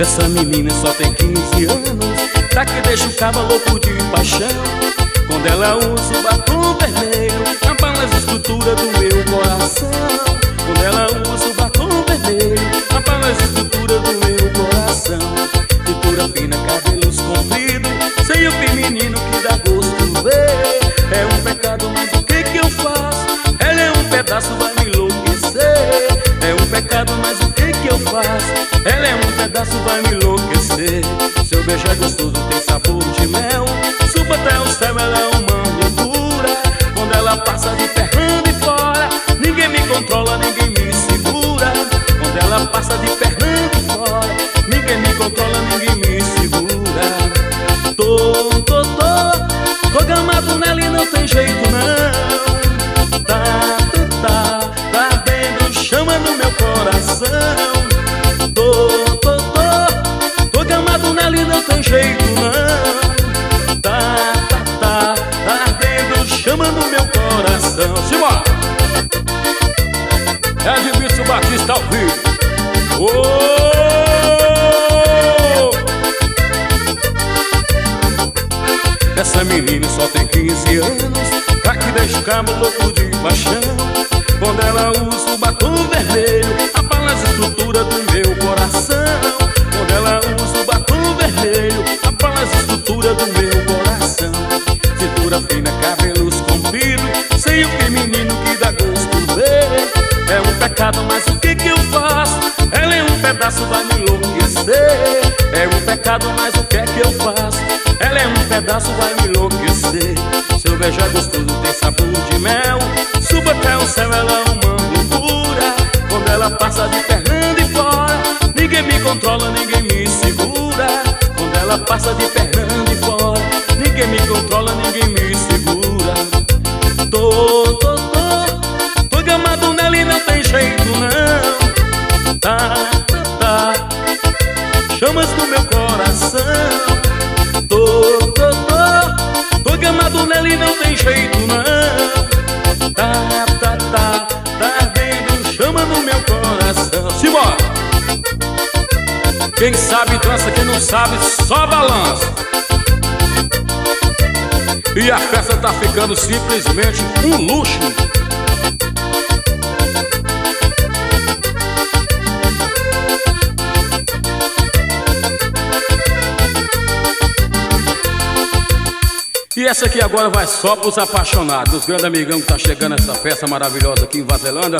Essa menina só tem 15 anos, pra que deixa o cabo louco de paixão. Quando ela usa o batom vermelho, abala a estrutura do meu coração. Quando ela usa o batom vermelho, abala a estrutura do meu coração. Cintura fina, cabelos compridos, seio feminino que dá gosto ver. É um pecado, mas o que que eu faço? Ela é um pedaço, vai me enlouquecer. É um pecado, mas o que que eu faço? Ela é um pedaço, vai me enlouquecer. Seu beijo é gostoso, tem sabor de mel. Suba até o céu, ela é uma loucura. Quando ela passa de perna de fora, ninguém me controla, ninguém me segura. Quando ela passa de perna de fora, ninguém me controla, ninguém me segura. Tô gamado nela e não tem jeito não. Tá ardendo chama no meu coração. Tô gamado nela e não tem jeito não. Tá ardendo chama no meu coração. Simbora! É Edmilson Batista ao vivo. Essa menina só tem 15 anos, pra que deixa o cabo louco de paixão. Quando ela usa o batom vermelho, abala a estrutura do meu coração. Quando ela usa o batom vermelho, abala a estrutura do meu coração. Cintura fina, cabelos compridos, seio feminino que dá gosto ver. É um pecado, mas o que que eu faço? Ela é um pedaço, vai me enlouquecer. É um pecado, mas o que é que eu faço? Ela é um pedaço, vai me enlouquecer. Seu beijo é gostoso, tem sabor de mel. Suba até o céu, ela é uma loucura. Quando ela passa de perna de fora, ninguém me controla, ninguém me segura. Quando ela passa de perna de fora, ninguém me controla, ninguém me segura. Tô gamado nela e não tem jeito não. Chamas no meu coração. Tô gamado nela e não tem jeito não. Tá ardendo chama no meu coração. Simbora! Quem sabe dança, quem não sabe só balança. E a festa tá ficando simplesmente um luxo. E essa aqui agora vai só pros apaixonados, os grandes amigão que tá chegando nessa festa maravilhosa aqui em Vazelândia.